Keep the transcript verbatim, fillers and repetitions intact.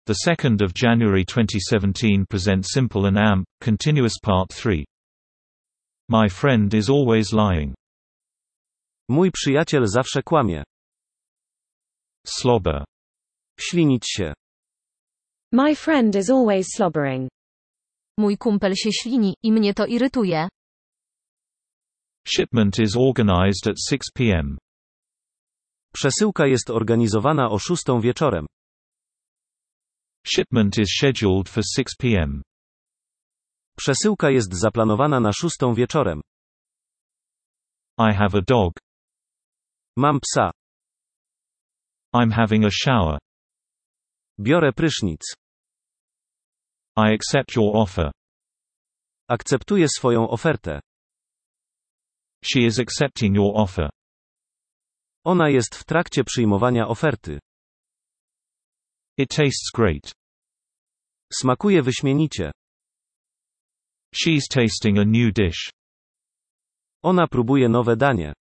The second of January twenty seventeen presents Simple and Amp, Continuous Part three. My friend is always lying. Mój przyjaciel zawsze kłamie. Slobber. Ślinić się. My friend is always slobbering. Mój kumpel się ślini, i mnie to irytuje. Shipment is organized at six p m Przesyłka jest organizowana o szóstą wieczorem. Shipment is scheduled for six p m Przesyłka jest zaplanowana na szóstą wieczorem. I have a dog. Mam psa. I'm having a shower. Biorę prysznic. I accept your offer. Akceptuję swoją ofertę. She is accepting your offer. Ona jest w trakcie przyjmowania oferty. It tastes great. Smakuje wyśmienicie. She's tasting a new dish. Ona próbuje nowe danie.